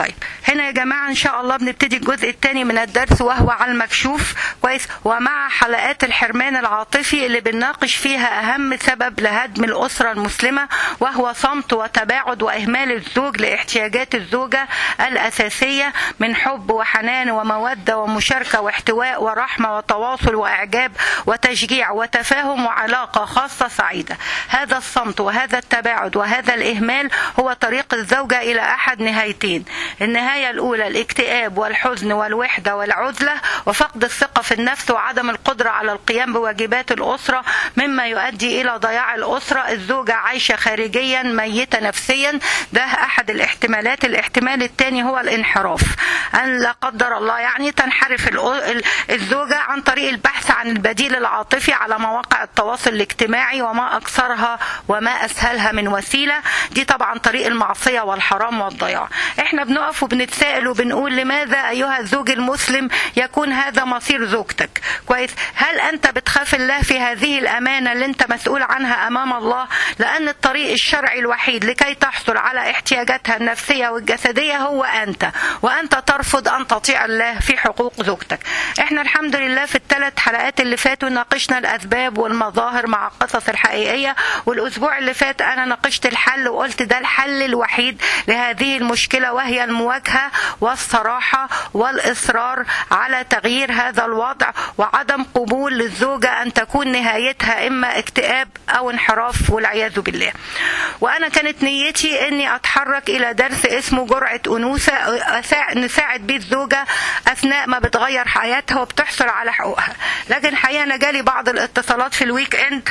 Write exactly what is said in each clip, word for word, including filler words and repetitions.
طيب هنا يا جماعة إن شاء الله بنبتدي الجزء الثاني من الدرس وهو على المكشوف. كويس. ومع حلقات الحرمان العاطفي اللي بنناقش فيها أهم سبب لهدم الأسرة المسلمة، وهو صمت وتباعد وإهمال الزوج لاحتياجات الزوجة الأساسية من حب وحنان ومودة ومشاركة واحتواء ورحمة وتواصل وإعجاب وتشجيع وتفاهم وعلاقة خاصة سعيدة. هذا الصمت وهذا التباعد وهذا الإهمال هو طريق الزوجة إلى أحد نهايتين: النهاية الأولى الاكتئاب والحزن والوحدة والعزلة وفقد الثقة في النفس وعدم القدرة على القيام بواجبات الأسرة، مما يؤدي إلى ضياع الأسرة. الزوجة عايشة خارجيا ميتة نفسيا، ده أحد الاحتمالات. الاحتمال الثاني هو الانحراف، أن لا قدر الله يعني تنحرف الزوجة عن طريق البحث عن البديل العاطفي على مواقع التواصل الاجتماعي، وما أكثرها وما أسهلها من وسيلة. دي طبعا طريق المعصية والحرام والضياع. احنا بنقف وبنتساءل وبنقول: لماذا أيها الزوج المسلم يكون هذا مصير زوجتك؟ كويس. هل أنت بتخاف الله في هذه الأمانة اللي أنت مسؤول عنها أمام الله؟ لأن الطريق الشرعي الوحيد لكي تحصل على احتياجاتها النفسية والجسدية هو أنت، وأنت ترفض أن تطيع الله في حقوق زوجتك. احنا الحمد لله في الثلاث حلقات اللي فاتوا ناقشنا الأسباب والمظاهر مع القصص الحقيقية، والأسبوع اللي فات أنا ناقشت الحل وقلت ده الحل الوحيد لهذه المشكلة، وهي المواجهة والصراحة والإصرار على تغيير هذا الوضع، وعدم قبول للزوجة أن تكون نهايتها إما اكتئاب أو انحراف والعياذ بالله. وأنا كانت نيتي أني أتحرك إلى درس اسمه جرعة أنوثة نساعد بيه الزوجة أثناء ما بتغير حياتها وبتحصل على حقوقها. لكن الحقيقة أنا جالي بعض الاتصالات في الويك إند،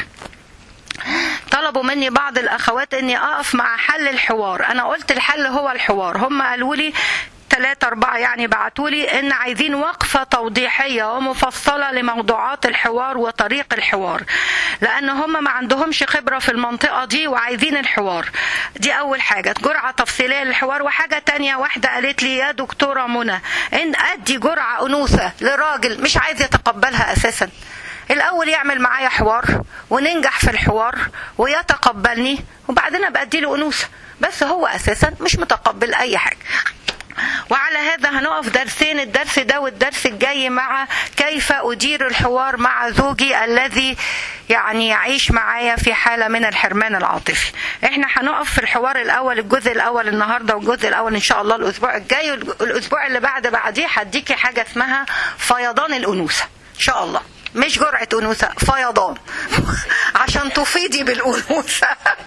طلبوا مني بعض الأخوات أني أقف مع حل الحوار. أنا قلت الحل هو الحوار. هم قالوا لي ثلاثة أربعة يعني بعتولي إن عايزين وقفة توضيحية ومفصلة لموضوعات الحوار وطريق الحوار، لأن هم ما عندهمش خبرة في المنطقة دي وعايزين الحوار. دي أول حاجة، جرعة تفصيلية للحوار. وحاجة تانية، واحدة قالت لي: يا دكتورة منى، إن أدي جرعة أنوثة لراجل مش عايز يتقبلها أساسا، الأول يعمل معايا حوار وننجح في الحوار ويتقبلني، وبعدين أبقى أديله أنوثة، بس هو أساسا مش متقبل أي حاجة. وعلى هذا هنقف درسين، الدرس ده والدرس الجاي، مع كيف أدير الحوار مع زوجي الذي يعني يعيش معايا في حالة من الحرمان العاطفي. احنا هنقف في الحوار الأول، الجزء الأول النهاردة، والجزء الأول إن شاء الله الأسبوع الجاي، والأسبوع اللي بعد بعديه هديكي حاجة اسمها فيضان الأنوثة إن شاء الله، مش جرعة أنوثة، فيضان عشان تفيدي بالأنوثة.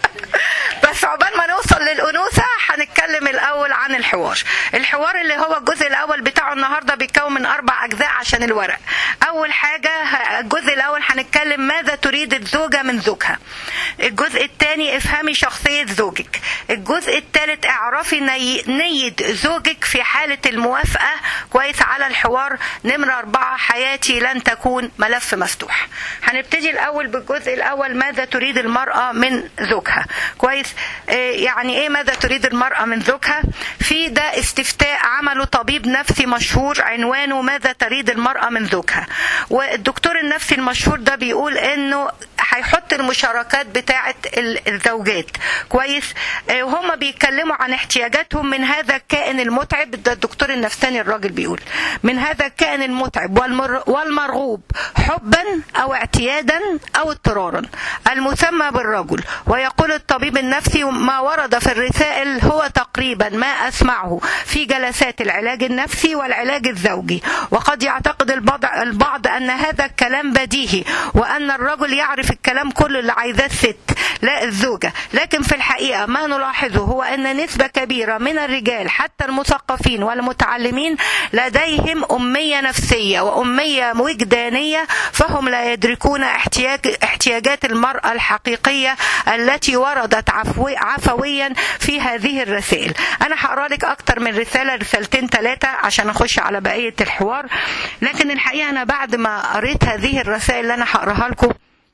بس عقبال ما نوصل للأنوثة هنتكلم الأول عن الحوار. الحوار اللي هو الجزء الأول بتاعه النهاردة بيتكون من أربع أجزاء عشان الورق. أول حاجة الجزء الأول هنتكلم ماذا تريد الزوجة من زوجها. الجزء الثاني افهمي شخصية زوجك. الجزء الثالث اعرفي نية زوجك في حالة الموافقة كويس على الحوار. نمرة أربعة حياتي لن تكون ملف مفتوح. هنبتدي الأول بالجزء الأول ماذا تريد المرأة من زوجها. كويس. يعني ايه ماذا تريد المرأة من زوجها؟ في ده استفتاء عمله طبيب نفسي مشهور عنوانه ماذا تريد المرأة من زوجها، والدكتور النفسي المشهور ده بيقول انه هيحط المشاركات بتاعة الزوجات. كويس. وهم بيتكلموا عن احتياجاتهم من هذا الكائن المتعب. ده الدكتور النفساني الراجل بيقول من هذا الكائن المتعب والمرغوب حبا او اعتيادا او اضطرارا المسمى بالرجل. ويقول الطبيب النفسي ما ورد في الرسائل هو تقريبا ما أسمعه في جلسات العلاج النفسي والعلاج الزوجي. وقد يعتقد البعض أن هذا الكلام بديهي وأن الرجل يعرف الكلام كله اللي عايزاه الست لا الزوجة، لكن في الحقيقة ما نلاحظه هو أن نسبة كبيرة من الرجال حتى المثقفين والمتعلمين لديهم أمية نفسية وأمية وجدانية، فهم لا يدركون احتياج احتياجات المرأة الحقيقية التي وردت عفو عفويا في هذه الرسائل. أنا هقرأ لك أكتر من رسالة، رسالتين ثلاثة عشان أخش على بقية الحوار، لكن الحقيقة أنا بعد ما قريت هذه الرسائل اللي أنا هقراها لكم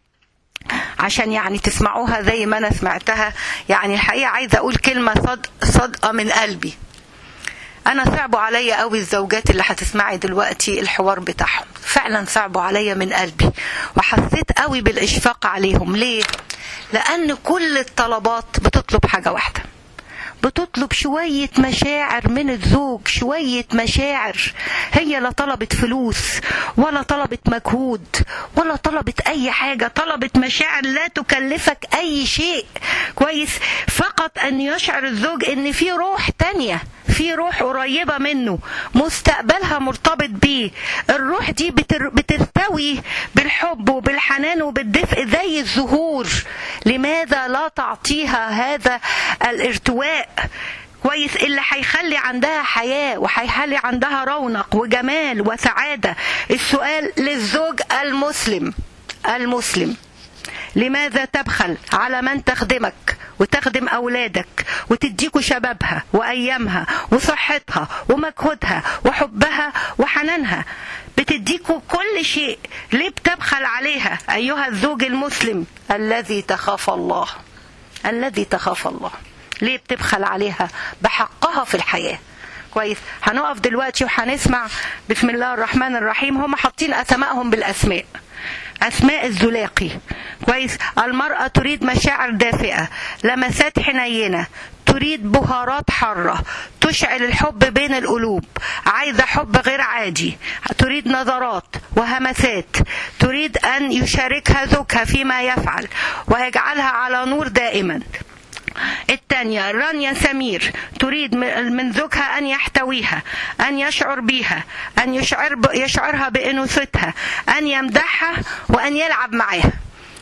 عشان يعني تسمعوها زي ما أنا سمعتها، يعني الحقيقة عايزة أقول كلمة صد صدقة من قلبي. أنا صعبوا عليا قوي الزوجات اللي هتسمعي دلوقتي الحوار بتاعهم، فعلا صعبوا عليا من قلبي، وحسيت قوي بالإشفاق عليهم. ليه؟ لأن كل الطلبات بتطلب حاجة واحدة، بتطلب شوية مشاعر من الزوج، شوية مشاعر. هي لا طلبت فلوس ولا طلبت مجهود ولا طلبت اي حاجة، طلبت مشاعر لا تكلفك اي شيء. كويس؟ فقط ان يشعر الزوج ان في روح تانية، في روح قريبة منه مستقبلها مرتبط بيه. الروح دي بتر... بترتوي بالحب وبالحنان وبالدفء زي الزهور. لماذا لا تعطيها هذا الارتواء؟ كويس؟ اللي هيخلي عندها حياة وهيخلي عندها رونق وجمال وسعادة. السؤال للزوج المسلم المسلم لماذا تبخل على من تخدمك وتخدم أولادك وتديكوا شبابها وأيامها وصحتها ومجهودها وحبها وحنانها؟ بتديكوا كل شيء، ليه بتبخل عليها أيها الزوج المسلم الذي تخاف الله؟ الذي تخاف الله ليه بتبخل عليها بحقها في الحياة؟ كويس؟ هنقف دلوقتي وهنسمع بسم الله الرحمن الرحيم. هم حاطين أسمائهم بالأسماء، أسماء الزلاقي. كويس؟ المرأة تريد مشاعر دافئة، لمسات حنينة، تريد بهارات حارة تشعل الحب بين القلوب، عايزة حب غير عادي، تريد نظرات وهمسات، تريد أن يشاركها زوجها فيما يفعل ويجعلها على نور دائما. الثانية رانيا سمير تريد من زوجها أن يحتويها، أن يشعر بها، أن يشعر ب... يشعرها بأنوثتها، أن يمدحها وأن يلعب معها.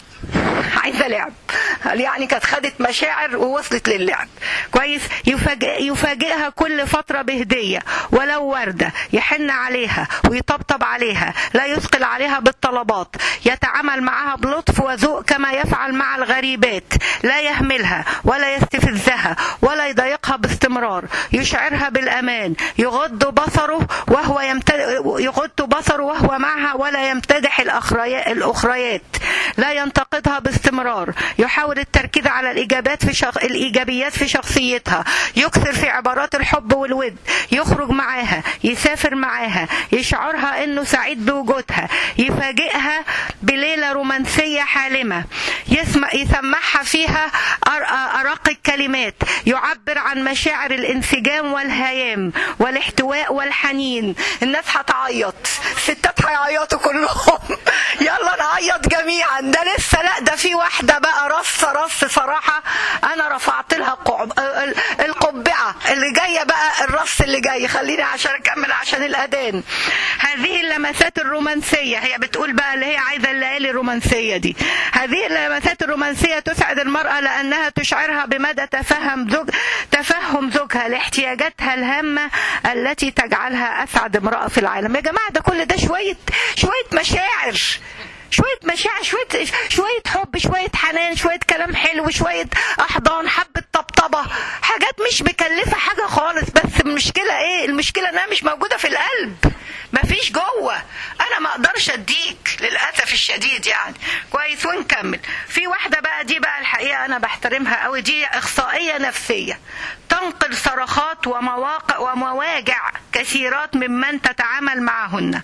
عايزة لعب، يعني كانت خدت مشاعر ووصلت للعب. كويس؟ يفاجئ يفاجئها كل فترة بهدية ولو وردة، يحن عليها ويطبطب عليها، لا يثقل عليها بالطلبات، يتعامل معها بلطف وذوق كما يفعل مع الغريبات، لا يهملها ولا يستفزها ولا يضايقها باستمرار، يشعرها بالأمان، يغض بصره وهو يمتد... يغض بصره وهو معها ولا يمتدح الأخريات، لا ينتقدها باستمرار، يحاول التركيز على الإيجابات في شخ... الإيجابيات في شخصيتها، يكثر في عبارات الحب والود، يخرج معاها، يسافر معاها، يشعرها إنه سعيد بوجودها، يفاجئها بليلة رومانسية حالمة، يسمع يسمعها فيها أرق الكلمات، يعبر عن مشاعر الانسجام والهيام والاحتواء والحنين. الناس هتعيط، الستات هيعيطوا كلهم يلا نعيط جميعا. ده لسه لا، ده في واحدة بقى رص رص صراحة أنا رفعت لها قعب... القبعة اللي جاية بقى، الرص اللي جاي. خليني عشان أكمل عشان الأذان. هذه اللمسات الرومانسية، هي بتقول بقى اللي هي عايزة الليالي الرومانسية دي. هذه اللمسات الرومانسية تسعد المرأة لأنها تشعرها بمدى تفهم زوج تفهم زوجها لاحتياجاتها الهامة التي تجعلها أسعد امرأة في العالم. يا جماعة ده كل ده شوية شوية مشاعر، شوية مشاعر، شوية شوية حب، شوية حنان، شوية كلام حلو، شوية أحضان، حبة طبطبة، حاجات مش مكلفة حاجة خالص. بس المشكلة إيه؟ المشكلة إنها مش موجودة في القلب، مفيش جوه. أنا ما أقدرش أديك للأسف الشديد يعني. كويس؟ ونكمل. في واحدة بقى، دي بقى الحقيقة أنا بحترمها أوي، دي إخصائية نفسية تنقل صرخات ومواقع ومواجع كثيرات ممن تتعامل معهن.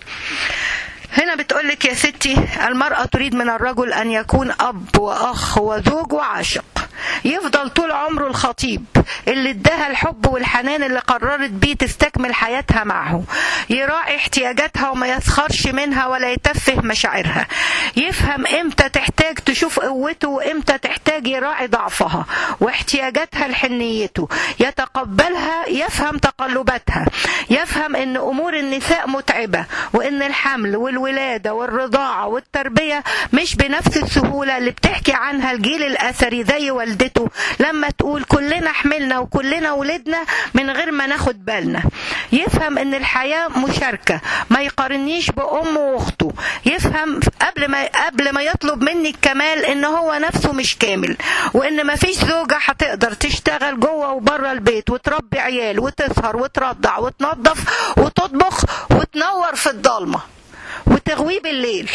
هنا بتقولك يا ستي المرأة تريد من الرجل أن يكون أب وأخ وزوج وعاشق، يفضل طول عمره الخطيب اللي اداها الحب والحنان اللي قررت بيه تستكمل حياتها معه، يراعي احتياجاتها وما يسخرش منها ولا يتفه مشاعرها، يفهم امتى تحتاج تشوف قوته وامتى تحتاج يراعي ضعفها واحتياجاتها لحنيته، يتقبلها، يفهم تقلباتها، يفهم ان امور النساء متعبة وان الحمل والولادة والرضاعة والتربية مش بنفس السهولة اللي بتحكي عنها الجيل الأثري زي والدته لما تقول كلنا حملنا وكلنا ولدنا من غير ما ناخد بالنا. يفهم ان الحياة مشاركة، ما يقارنيش بأمه واخته، يفهم قبل ما قبل ما يطلب مني الكمال ان هو نفسه مش كامل، وان ما فيش زوجة هتقدر تشتغل جوه وبره البيت وتربي عيال وتسهر وترضع وتنظف وتطبخ وتنور في الضلمة وتغويه بالليل،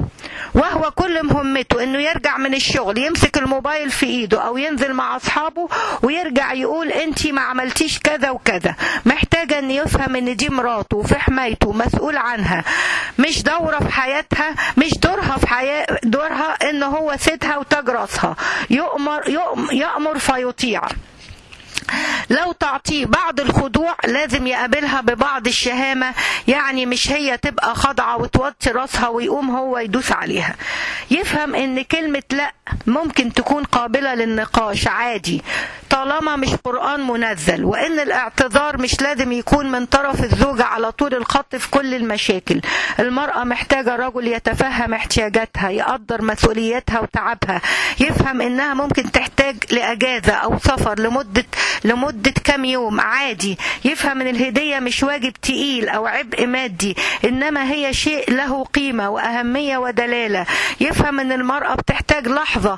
وهو كل مهمته انه يرجع من الشغل يمسك الموبايل في ايده او ينزل مع اصحابه ويرجع يقول انتي ما عملتيش كذا وكذا. محتاجة ان يفهم ان دي مراته وفي حمايته مسؤول عنها، مش دورة في حياتها، مش دورها في حياة دورها ان هو سيدها وتاج راسها، يؤمر يؤمر فيطيع. لو تعطيه بعض الخضوع لازم يقابلها ببعض الشهامة، يعني مش هي تبقى خاضعة وتوطي راسها ويقوم هو يدوس عليها. يفهم ان كلمة لا ممكن تكون قابلة للنقاش عادي طالما مش قرآن منزل، وان الاعتذار مش لازم يكون من طرف الزوجة على طول الخط في كل المشاكل. المرأة محتاجة رجل يتفهم احتياجاتها، يقدر مسؤولياتها وتعبها، يفهم انها ممكن تحتاج لأجازة او سفر لمدة لمدة كام يوم عادي، يفهم ان الهدية مش واجب تقيل او عبء مادي، انما هي شيء له قيمة واهمية ودلالة. يفهم ان المرأة بتحتاج لحظة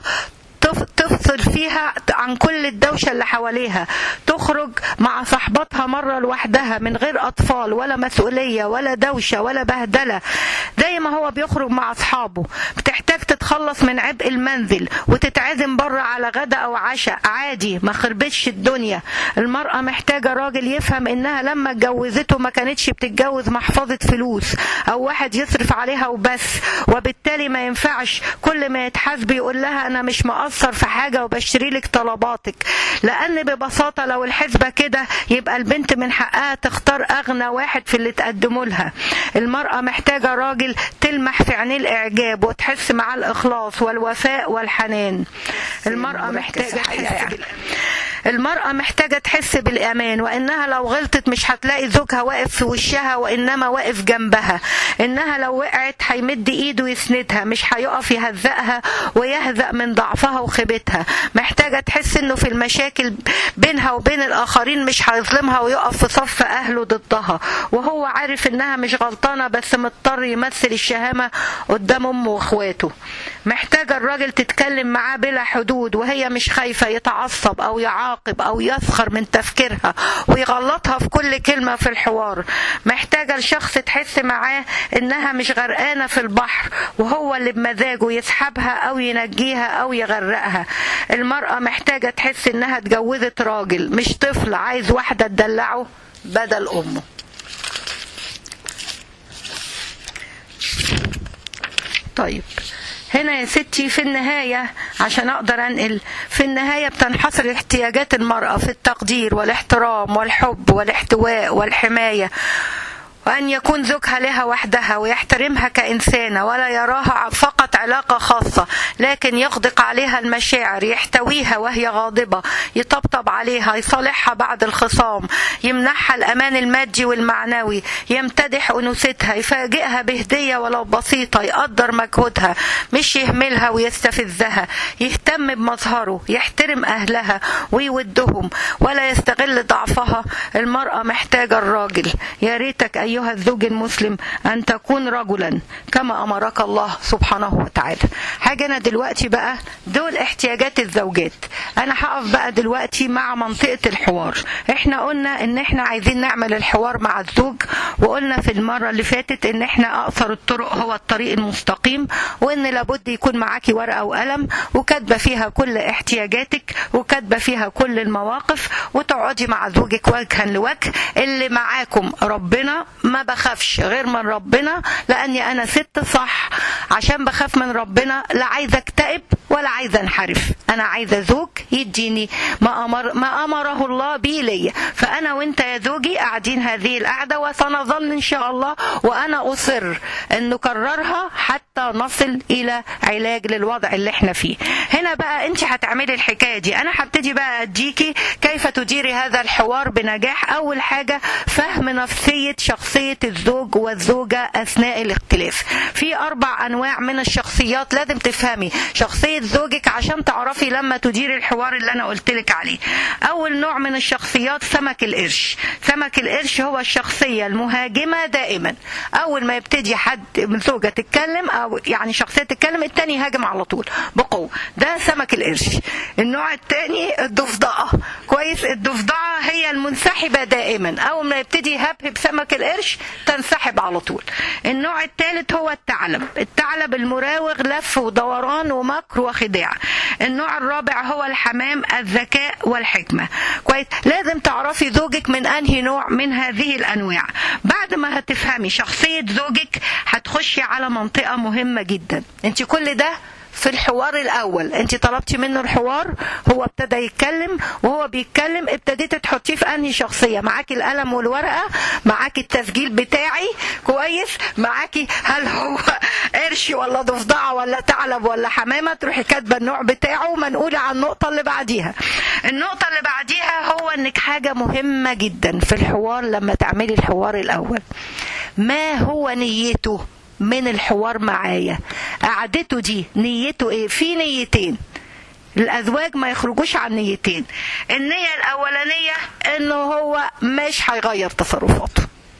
تفصل فيها عن كل الدوشة اللي حواليها، تخرج مع صاحبتها مرة لوحدها من غير أطفال ولا مسؤولية ولا دوشة ولا بهدلة زي ما هو بيخرج مع أصحابه. بتحتاج تتخلص من عبء المنزل وتتعزم بره على غدا أو عشاء عادي، ما خربتش الدنيا. المرأة محتاجة راجل يفهم إنها لما اتجوزته ما كانتش بتتجوز محفظة فلوس أو واحد يصرف عليها وبس، وبالتالي ما ينفعش كل ما يتحاسب يقول لها أنا مش مقصر في حاجة وبشتري لك طلباتك، لأن ببساطة لو الحسبة كده يبقى البنت من حقها تختار أغنى واحد في اللي تقدمه لها. المرأة محتاجة راجل تلمح في عينيه الإعجاب وتحس مع الإخلاص والوفاء والحنان. المرأة محتاجة تحس المرأة محتاجة تحس بالأمان، وإنها لو غلطت مش هتلاقي زوجها واقف في وشها وإنما واقف جنبها، إنها لو وقعت هيمد إيده يسندها مش هيقف يهزقها ويهزأ من ضعفها وخيبتها. محتاجة تحس إنه في المشاكل بينها وبين الآخرين مش هيظلمها ويقف في صف أهله ضدها، وهو عارف إنها مش غلطانة بس مضطر يمثل الشهامة قدام أمه وإخواته. محتاجة الراجل تتكلم معاه بلا حدود وهي مش خايفة يتعصب أو يعاقب أو يسخر من تفكيرها ويغلطها في كل كلمة في الحوار. محتاجة الشخص تحس معاه إنها مش غرقانة في البحر وهو اللي بمزاجه يسحبها أو ينجيها أو يغرقها. المرأة محتاجة تحس إنها اتجوزت راجل مش طفل عايز واحدة تدلعه بدل أمه. طيب هنا يا ستي في النهاية عشان أقدر أنقل، في النهاية بتنحصر احتياجات المرأة في التقدير والاحترام والحب والاحتواء والحماية، وأن يكون زوجها لها وحدها ويحترمها كإنسانة ولا يراها فقط علاقة خاصة، لكن يغدق عليها المشاعر، يحتويها وهي غاضبة، يطبطب عليها، يصالحها بعد الخصام، يمنحها الأمان المادي والمعنوي، يمتدح أنوثتها، يفاجئها بهدية ولو بسيطة، يقدر مجهودها مش يهملها ويستفزها، يهتم بمظهره، يحترم أهلها ويودهم ولا يستغل ضعفها. المرأة محتاجة الراجل. يا ريتك أيها أيها الزوج المسلم أن تكون رجلا كما أمرك الله سبحانه وتعالى. حاجة أنا دلوقتي بقى دول احتياجات الزوجات. أنا هقف بقى دلوقتي مع منطقة الحوار. احنا قلنا ان احنا عايزين نعمل الحوار مع الزوج، وقلنا في المرة اللي فاتت ان احنا أقصر الطرق هو الطريق المستقيم، وان لابد يكون معاكي ورقة وقلم وكاتبة فيها كل احتياجاتك وكاتبة فيها كل المواقف، وتقعدي مع زوجك وجها لوجه. اللي معاكم ربنا، ما بخافش غير من ربنا، لاني انا ست صح عشان بخاف من ربنا، لا عايزه اكتئب ولا عايزه انحرف. انا عايزه زوج يديني ما امر ما امره الله بي ليا. فانا وانت يا زوجي قاعدين هذه القعده وسنظل ان شاء الله، وانا اصر ان نكررها حتى نصل الى علاج للوضع اللي احنا فيه. هنا بقى انت هتعملي الحكايه دي. انا هبتدي بقى اديكي كيف تديري هذا الحوار بنجاح. اول حاجه فهم نفسيه شخصيه الزوج والزوجه اثناء الاختلاف. في اربع انواع من الشخصيات لازم تفهمي شخصيه زوجك عشان تعرفي لما تديري الحوار اللي انا قلت لك عليه. اول نوع من الشخصيات سمك القرش. سمك القرش هو الشخصيه المهاجمه دائما. اول ما يبتدي حد من زوجه تتكلم او يعني شخصيه تتكلم، التاني يهاجم على طول بقوه. ده سمك القرش. النوع الثاني الضفدعه. كويس، الضفدعه هي المنسحبه دائما. اول ما يبتدي يهبهب سمك القرش تنسحب على طول. النوع الثالث هو الثعلب. الثعلب المراوغ، لف ودوران ومكر وخداع. النوع الرابع هو الحمام، الذكاء والحكمه. كويس، لازم تعرفي زوجك من انهي نوع من هذه الانواع. بعد ما هتفهمي شخصيه زوجك هتخشي على منطقه مهمه جدا. انت كل ده في الحوار الاول. انت طلبتي منه الحوار، هو ابتدى يتكلم، وهو بيتكلم ابتديت تحطيه في انهي شخصيه. معاكي القلم والورقه، معاكي التسجيل بتاعي كويس، معاكي هل هو قرش ولا ضفدعه ولا ثعلب ولا حمامه، تروحي كاتبه النوع بتاعه ومنقوله على النقطه اللي بعديها. النقطه اللي بعديها هو انك حاجه مهمه جدا في الحوار لما تعملي الحوار الاول، ما هو نيته من الحوار معايا؟ قعدته دي نيته ايه؟ في نيتين، الازواج ما يخرجوش عن نيتين. النية الاولانية انه هو مش هيغير تصرفاته،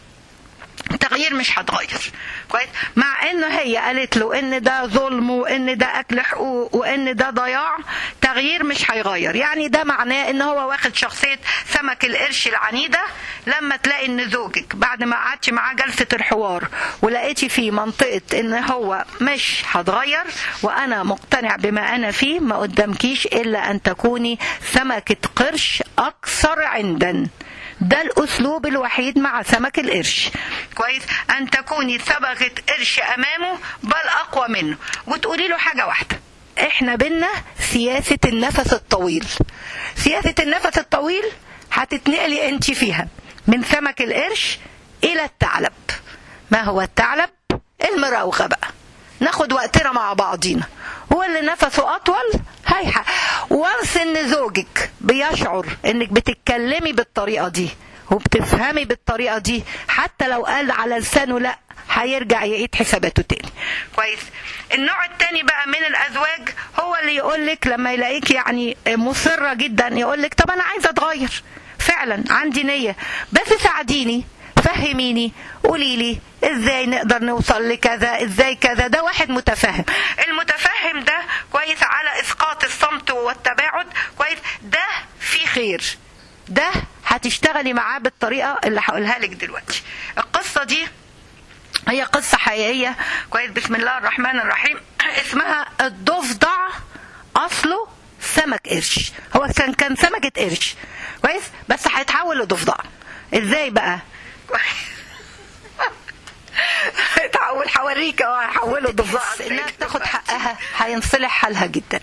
التغيير مش هتغير كويس، مع انه هي قالت له ان ده ظلم وان ده اكل حقوق وان ده ضياع، تغيير مش هيغير. يعني ده معناه ان هو واخد شخصية سمك القرش العنيدة. لما تلاقي ان زوجك بعد ما قعدتي معاه جلسة الحوار ولقيتي فيه منطقة ان هو مش هتغير وانا مقتنع بما انا فيه، ما قدامكيش الا ان تكوني سمكة قرش اكثر عندا. ده الاسلوب الوحيد مع سمك القرش كويس، ان تكوني صبغة قرش امامه بل اقوى منه، وتقولي له حاجة واحدة: احنا بينا سياسة النفس الطويل. سياسة النفس الطويل هتتنقلي انت فيها من سمك القرش الى الثعلب. ما هو الثعلب؟ المراوغة بقى، ناخد وقتنا مع بعضينا، هو اللي نفسه اطول هيحق. وانس ان زوجك بيشعر انك بتتكلمي بالطريقة دي وبتفهمي بالطريقة دي، حتى لو قال على لسانه لا، هيرجع يعيد حساباته تاني كويس. النوع التاني بقى من الازواج هو اللي يقولك لما يلاقيك يعني مصرة جدا، يقولك طب انا عايزة اتغير فعلا، عندي نية، بس ساعديني، فهميني، قوليلي ازاي نقدر نوصل لكذا، ازاي كذا. ده واحد متفهم. المتفهم ده كويس على اسقاط الصمت والتباعد كويس، ده في خير، ده هتشتغلي معاه بالطريقة اللي هقولها لك دلوقتي. القصة دي هي قصة حقيقية كويس، بسم الله الرحمن الرحيم. اسمها الضفدع، اصله سمك قرش، هو كان كان سمكة قرش كويس، بس هيتحول لضفدع. ازاي بقى؟ هتحول، هوريك اهو، هحوله ضفدع. انها تاخد حقها هينصلح حالها جدا.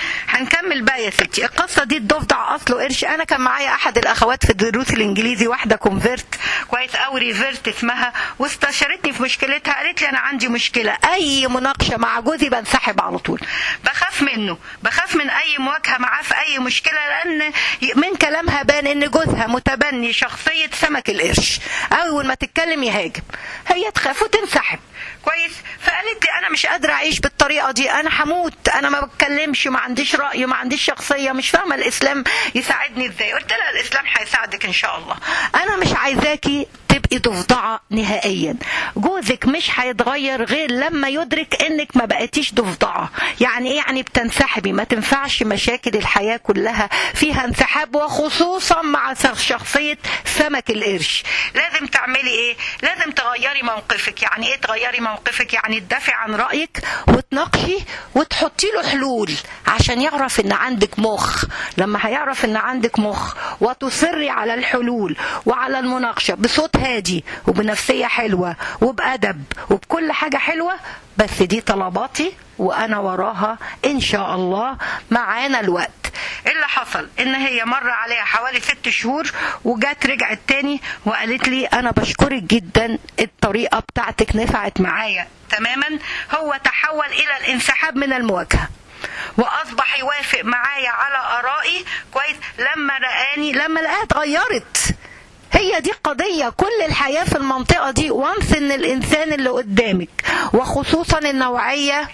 هنكمل بقى يا ستي. القصه دي الضفدع اصله قرش. انا كان معايا احد الاخوات في الدروس الانجليزي، واحده كونفيرت كويس او ريفيرت اسمها، واستشارتني في مشكلتها. قالت لي انا عندي مشكله، اي مناقشه مع جوزي بنسحب على طول، بخاف منه، بخاف من اي مواجهه معاه في اي مشكله، لان من كلامها بان ان جوزها متبني شخصيه سمك القرش، اول ما تتكلم يهاجم، هي تخاف وتنسحب كويس. فقالت لي انا مش قادره اعيش بالطريقه دي، انا هموت، انا ما بتكلمش، ما عنديش راي، ما عنديش شخصيه، مش فاهمه الاسلام يساعدني ازاي. قلت لها الاسلام هيساعدك ان شاء الله، انا مش عايزاكي تبقي ضفدعه نهائيا. جوزك مش هيتغير غير لما يدرك انك ما بقيتيش ضفدعه. يعني ايه؟ يعني بتنسحبي. ما تنفعش مشاكل الحياه كلها فيها انسحاب، وخصوصا مع شخصيه سمك القرش. لازم تعملي ايه؟ لازم تغيري موقفك. يعني ايه تغيري موقفك؟ يعني تدافعي عن رايك وتناقشي وتحطي له حلول عشان يعرف ان عندك مخ. لما هيعرف ان عندك مخ وتصري على الحلول وعلى المناقشه بصوت هادي وبنفسيه حلوه وبادب وبكل حاجه حلوه، بس دي طلباتي وانا وراها ان شاء الله. معانا الوقت. اللي حصل ان هي مر عليها حوالي ست شهور وجات رجعت تاني وقالت لي انا بشكرك جدا، الطريقه بتاعتك نفعت معايا تماما. هو تحول الى الانسحاب من المواجهه، واصبح يوافق معايا على ارائي كويس لما رآني، لما لقاها اتغيرت. هي دي قضية كل الحياة في المنطقة دي. وانس ان الانسان اللي قدامك، وخصوصا النوعية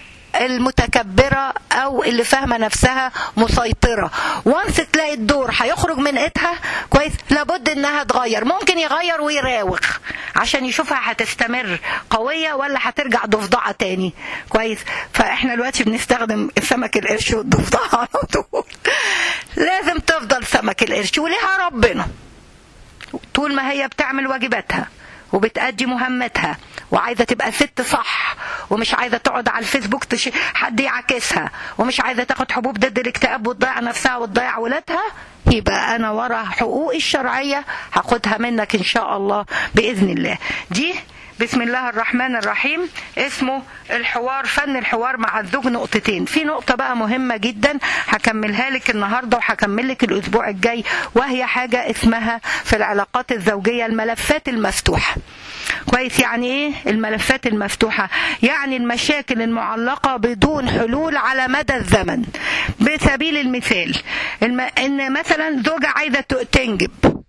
المتكبرة او اللي فاهمة نفسها مسيطرة، وانس تلاقي الدور هيخرج من ايدها كويس، لابد انها تغير. ممكن يغير ويراوغ عشان يشوفها هتستمر قوية ولا هترجع ضفدعة تاني كويس. فاحنا دلوقتي بنستخدم السمك القرش والضفدعة على طول. لازم تفضل سمك القرش وليها ربنا طول ما هي بتعمل واجباتها وبتأدي مهمتها وعايزة تبقى ست صح، ومش عايزة تقعد على الفيسبوك تش... حد يعاكسها، ومش عايزة تاخد حبوب ضد الاكتئاب وتضيع نفسها وتضيع ولادها، يبقى أنا ورا حقوقي الشرعية هاخدها منك إن شاء الله بإذن الله. دي بسم الله الرحمن الرحيم، اسمه الحوار، فن الحوار مع الزوج. نقطتين، في نقطة بقى مهمة جدا هكملها لك النهاردة وهكمل لك الأسبوع الجاي، وهي حاجة اسمها في العلاقات الزوجية الملفات المفتوحة. كويس؟ يعني ايه الملفات المفتوحة؟ يعني المشاكل المعلقة بدون حلول على مدى الزمن. بسبيل المثال، الم... ان مثلا زوجة عايزة تنجب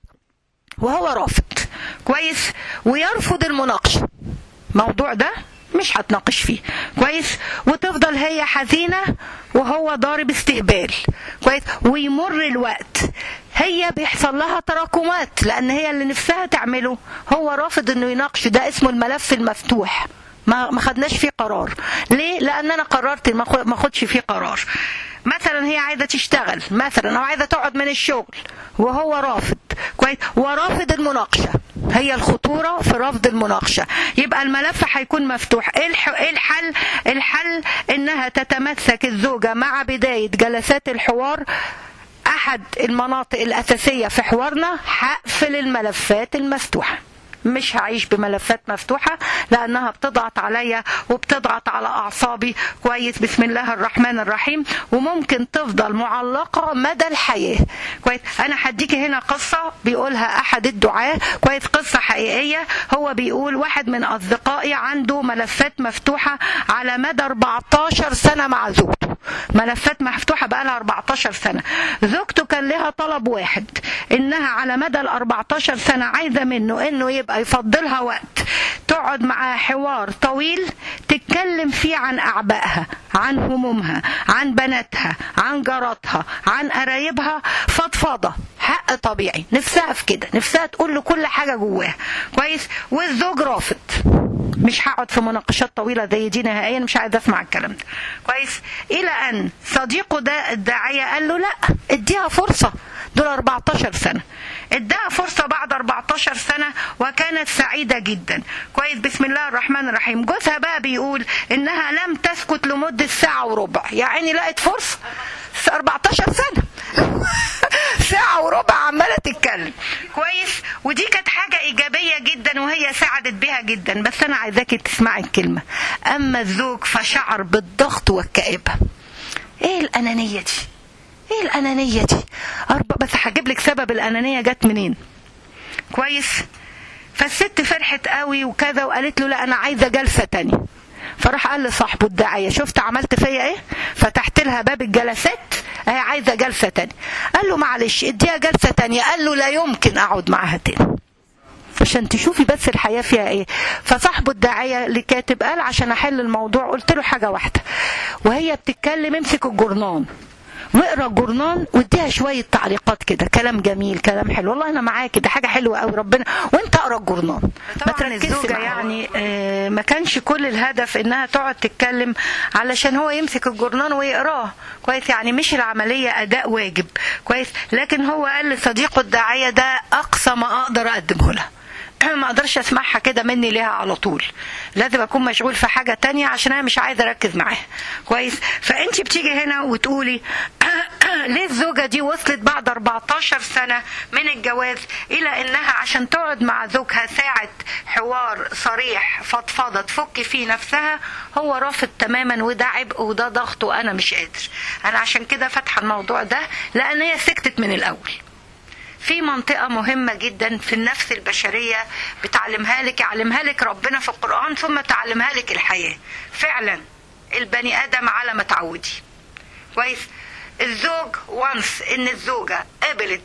وهو رافض، كويس، ويرفض المناقشة. الموضوع ده مش هتناقش فيه، كويس، وتفضل هي حزينة وهو ضارب استهبال، كويس، ويمر الوقت، هي بيحصل لها تراكمات لان هي اللي نفسها تعمله هو رافض انه يناقش. ده اسمه الملف المفتوح، ما ما خدناش فيه قرار. ليه؟ لان انا قررت ما اخدش فيه قرار. مثلا هي عايزه تشتغل مثلا، او عايزه تقعد من الشغل وهو رافض، كويس، ورافض المناقشه. هي الخطوره في رفض المناقشه. يبقى الملف هيكون مفتوح. ايه الحل؟ الحل انها تتمسك الزوجه مع بدايه جلسات الحوار. احد المناطق الاساسيه في حوارنا هقفل الملفات المفتوحه، مش هعيش بملفات مفتوحة لأنها بتضغط عليا وبتضغط على أعصابي، كويس. بسم الله الرحمن الرحيم. وممكن تفضل معلقة مدى الحياة، كويس. أنا هديكي هنا قصة بيقولها أحد الدعاة، كويس، قصة حقيقية. هو بيقول واحد من أصدقائي عنده ملفات مفتوحة على مدى أربعتاشر سنة مع زوجته، ملفات مفتوحة بقى لها أربعتاشر سنة. زوجته كان لها طلب واحد، إنها على مدى ال أربعتاشر سنة عايزة منه إنه يبقى يفضلها وقت تقعد معاه حوار طويل تتكلم فيه عن أعبائها، عن همومها، عن بناتها، عن جاراتها، عن قرايبها، فضفاضة، حق طبيعي، نفسها في كده، نفسها تقول له كل حاجة جواها، كويس. والزوج رافض، مش هقعد في مناقشات طويلة زي دي نهائيا، مش عايز اسمع الكلام ده، كويس. إلى أن صديقه ده الداعية قال له لا، اديها فرصة، دول أربعتاشر سنة. اداها فرصة بعد أربعتاشر سنة وكانت سعيدة جدا، كويس. بسم الله الرحمن الرحيم. جوزها بقى بيقول انها لم تسكت لمدة ساعة وربع، يعني لقت فرصة أربعتاشر سنة ساعة وربع عمالة تتكلم، كويس. ودي كانت حاجة إيجابية جدا وهي ساعدت بها جدا. بس أنا عايزاكي تسمعي الكلمة. أما الزوج فشعر بالضغط والكآبة. إيه الأنانية دي؟ ايه الانانيه دي؟ أربع بس هجيب لك سبب الانانيه جت منين، كويس. فالست فرحت قوي وكذا وقالت له لا انا عايزه جلسه تانية. فراح قال لصاحبه الداعيه شفت عملت فيا ايه؟ فتحت لها باب الجلسات، هي عايزه جلسه تانية. قال له معلش اديها جلسه تانية. قال له لا يمكن اقعد معاها تاني، عشان تشوفي بس الحياة فيها ايه. فصاحبه الداعية اللي كاتب قال عشان احل الموضوع قلت له حاجة واحدة، وهي بتتكلم امسك الجرنان واقرا الجورنان واديها شويه تعليقات كده، كلام جميل، كلام حلو، والله انا معاك، ده حاجه حلوه قوي ربنا، وانت اقرا الجورنان. طبعا الزوجه يعني آه ما كانش كل الهدف انها تقعد تتكلم علشان هو يمسك الجورنان ويقراه، كويس. يعني مش العمليه اداء واجب، كويس. لكن هو قال لصديقه الداعيه ده اقصى ما اقدر اقدمه لها، ما اقدرش اسمعها كده مني ليها على طول، لازم اكون مشغول في حاجة تانية عشان انا مش عايزة اركز معاها، كويس. فانت بتيجي هنا وتقولي ليه الزوجة دي وصلت بعد أربعتاشر سنة من الجواز الى انها عشان تقعد مع زوجها ساعة حوار صريح فضفاضة تفك فيه نفسها، هو رافض تماما، وده عبء وده ضغط وانا مش قادر. انا عشان كده فاتحة الموضوع ده لان هي سكتت من الاول. في منطقة مهمة جدا في النفس البشرية بتعلمها لك، يعلمها لك ربنا في القرآن ثم تعلمها لك الحياة. فعلا البني آدم على ما تعودي، كويس. الزوج وانس ان الزوجة قبلت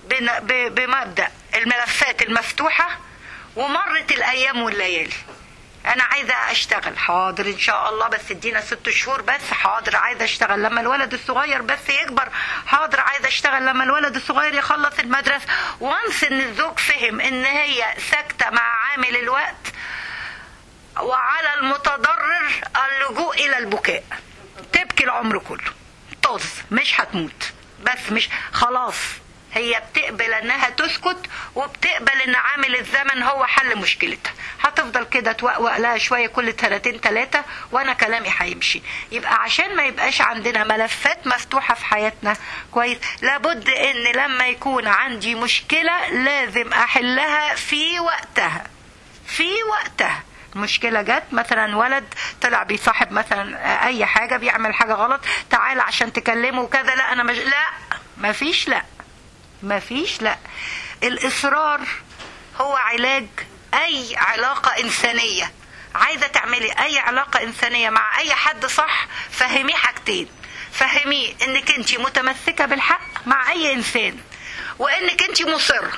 بمبدأ الملفات المفتوحة ومرت الأيام والليالي، انا عايزه اشتغل، حاضر ان شاء الله بس ادينا ست شهور بس، حاضر عايزه اشتغل لما الولد الصغير بس يكبر، حاضر عايزه اشتغل لما الولد الصغير يخلص المدرسه. وانس ان الزوج فهم ان هي ساكته مع عامل الوقت، وعلى المتضرر اللجوء الى البكاء، تبكي العمر كله، طز، مش هتموت بس مش خلاص، هي بتقبل انها تسكت وبتقبل ان عامل الزمن هو حل مشكلتها. هتفضل كده توقوق لها شويه كل سنتين ثلاثه وانا كلامي هيمشي. يبقى عشان ما يبقاش عندنا ملفات مفتوحه في حياتنا، كويس، لابد ان لما يكون عندي مشكله لازم احلها في وقتها، في وقتها، المشكلة جت مثلا ولد طلع بيصاحب مثلا اي حاجة، بيعمل حاجة غلط، تعال عشان تكلمه وكذا، لا انا مش، لا مفيش، لا مفيش، لا. الاصرار هو علاج اي علاقة انسانية. عايزة تعملي اي علاقة انسانية مع اي حد صح، فهميه حاجتين. فهميه انك انت متمسكة بالحق مع اي انسان، وانك انت مصرة،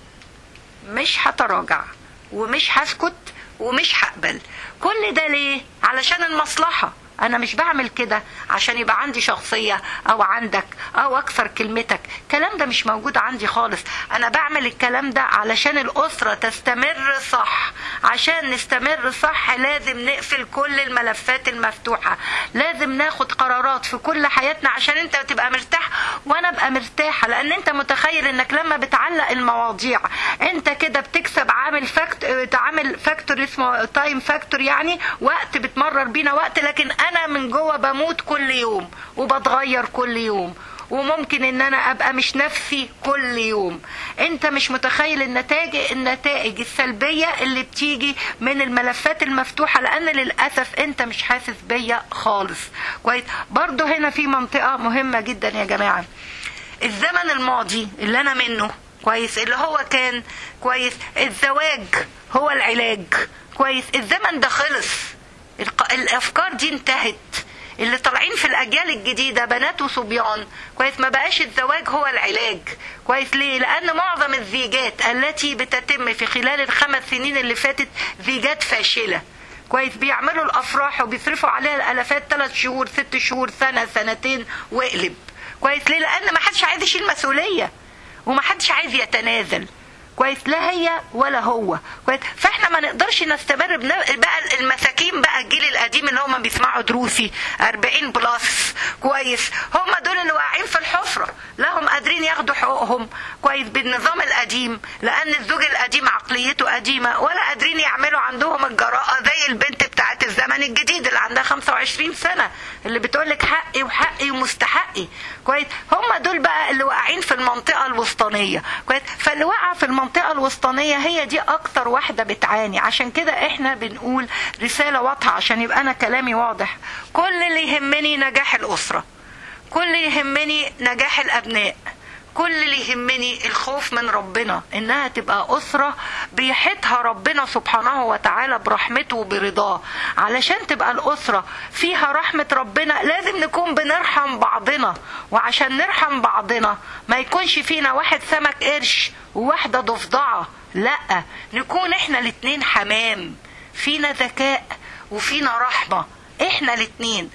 مش هتراجع ومش هسكت ومش هقبل. كل ده ليه؟ علشان المصلحة. انا مش بعمل كده عشان يبقى عندي شخصية او عندك او اكثر كلمتك، الكلام ده مش موجود عندي خالص. انا بعمل الكلام ده علشان الاسرة تستمر صح. عشان نستمر صح لازم نقفل كل الملفات المفتوحة، لازم ناخد قرارات في كل حياتنا عشان انت تبقى مرتاح وانا ابقى مرتاحة. لان انت متخيل انك لما بتعلق المواضيع انت كده بتكسب عامل فاكت عامل فاكتور اسمه تايم فاكتور، يعني وقت بتمرر بينا وقت، لكن انا من جوه بموت كل يوم وبتغير كل يوم، وممكن ان انا ابقى مش نفسي كل يوم. انت مش متخيل النتائج النتائج السلبية اللي بتيجي من الملفات المفتوحة، لان للأسف انت مش حاسس بيا خالص. كويس. برضو هنا في منطقة مهمة جدا يا جماعة. الزمن الماضي اللي انا منه كويس، اللي هو كان كويس الزواج هو العلاج كويس، الزمن ده خلص، الافكار دي انتهت. اللي طالعين في الاجيال الجديده بنات وصبيان كويس، ما بقاش الزواج هو العلاج كويس. ليه؟ لان معظم الزيجات التي بتتم في خلال الخمس سنين اللي فاتت زيجات فاشله كويس، بيعملوا الافراح وبيصرفوا عليها الالافات ثلاث شهور ست شهور سنه سنتين واقلب كويس. ليه؟ لان ما حدش عايز يشيل مسؤوليه وما حدش عايز يتنازل كويس، لا هي ولا هو كويس. فاحنا ما نقدرش نستمر بنا... بقى المساكين بقى الجيل القديم اللي هم بيسمعوا دروسي أربعين بلس كويس، هم دول اللي واقعين في الحفرة، لا هم قادرين ياخدوا حقوقهم كويس بالنظام القديم، لان الزوج القديم عقليته قديمة، ولا قادرين يعملوا عندهم الجراءة زي البنت بتاعت الزمن الجديد اللي عندها خمسة وعشرين سنة اللي بتقولك حقي وحقي ومستحقي كويس. هم دول بقى اللي واقعين في المنطقة الوسطانية كويس. فاللي وقع في المنطقة الوسطانية هي دي اكتر واحدة بتعاني. عشان كده احنا بنقول رسالة واضحة عشان يبقى انا كلامي واضح. كل اللي يهمني نجاح الاسرة، كل اللي يهمني نجاح الابناء، كل اللي يهمني الخوف من ربنا، انها تبقى اسرة بيحيطها ربنا سبحانه وتعالى برحمته وبرضاه. علشان تبقى الاسرة فيها رحمة ربنا لازم نكون بنرحم بعضنا، وعشان نرحم بعضنا ما يكونش فينا واحد سمك قرش وواحدة ضفدعة، لا، نكون احنا الاتنين حمام، فينا ذكاء وفينا رحمة، احنا الاتنين.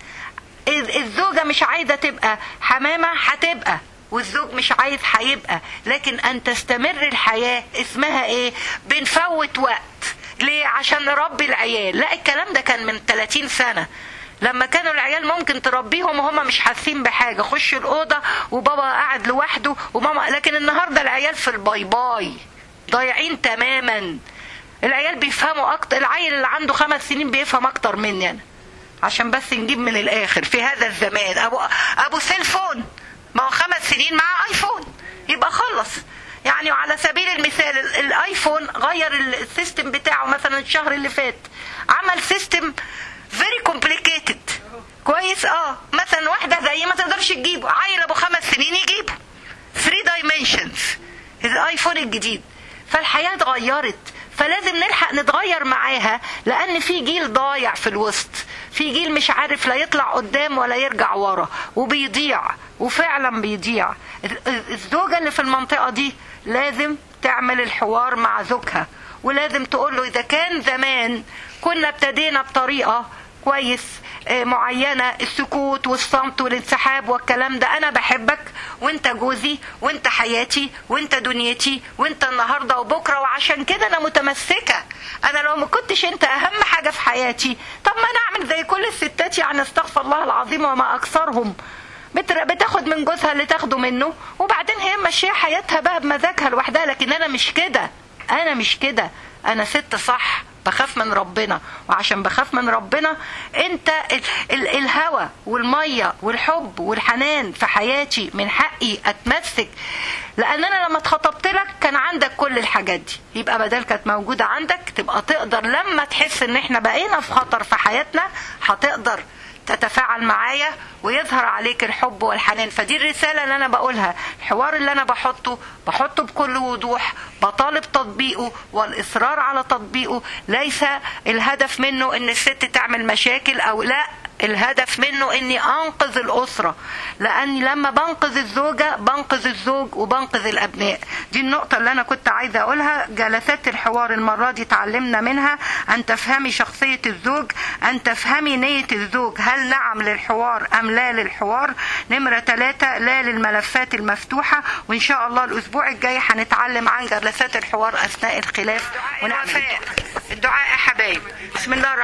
الزوجة مش عايزة تبقى حمامة هتبقى، والزوج مش عايز هيبقى، لكن ان تستمر الحياة اسمها ايه؟ بنفوت وقت. ليه؟ عشان نربي العيال. لا، الكلام ده كان من ثلاثين سنة لما كانوا العيال ممكن تربيهم وهم مش حاسين بحاجة، خش الأوضة وبابا قاعد لوحده وماما، لكن النهاردة العيال في الباي باي ضايعين تماما. العيال بيفهموا اكتر، العيل اللي عنده خمس سنين بيفهم اكتر مني انا، عشان بس نجيب من الاخر. في هذا الزمان ابو ابو سيلفون، ما هو خمس سنين مع ايفون يبقى خلص يعني. وعلى سبيل المثال الايفون غير السيستم بتاعه مثلا الشهر اللي فات، عمل سيستم فيري كومبليكيتد كويس. اه مثلا واحده زي ما تقدرش تجيبه، عيل ابو خمس سنين يجيبه ثري دايمنشنز الايفون الجديد. فالحياه اتغيرت، فلازم نلحق نتغير معاها، لان في جيل ضايع في الوسط، في جيل مش عارف لا يطلع قدام ولا يرجع ورا، وبيضيع، وفعلا بيضيع. الزوجة اللي في المنطقة دي لازم تعمل الحوار مع زوجها، ولازم تقول له اذا كان زمان كنا ابتدينا بطريقة كويس معينة، السكوت والصمت والانسحاب والكلام ده، انا بحبك وانت جوزي وانت حياتي وانت دنيتي وانت النهاردة وبكرة، وعشان كده انا متمسكة. انا لو ما كنتش انت اهم حاجة في حياتي، طب ما انا اعمل زي كل الستات، يعني استغفر الله العظيم وما اكثرهم، بتاخد من جوزها اللي تاخده منه، وبعدين هي ماشيه حياتها بقى بمزاجها لوحدها. لكن انا مش كده، انا مش كده، انا ست صح بخاف من ربنا، وعشان بخاف من ربنا انت ال ال الهوى والميه والحب والحنان في حياتي من حقي اتمسك، لان انا لما اتخطبت لك كان عندك كل الحاجات دي، يبقى بدل كانت موجوده عندك تبقى تقدر لما تحس ان احنا بقينا في خطر في حياتنا هتقدر تتفاعل معايا ويظهر عليك الحب والحنان. فدي الرسالة اللي أنا بقولها، الحوار اللي أنا بحطه بحطه بكل وضوح، بطالب تطبيقه والإصرار على تطبيقه. ليس الهدف منه إن الست تعمل مشاكل أو لا، الهدف منه اني انقذ الاسرة، لاني لما بنقذ الزوجة بنقذ الزوج وبنقذ الابناء. دي النقطة اللي انا كنت عايزة اقولها. جلسات الحوار المرة دي تعلمنا منها ان تفهمي شخصية الزوج، ان تفهمي نية الزوج، هل نعم للحوار ام لا للحوار. نمرة ثلاثة، لا للملفات المفتوحة. وان شاء الله الاسبوع الجاي هنتعلم عن جلسات الحوار اثناء الخلاف ونعمل الدعاء يا حبايب. بسم الله الرحمن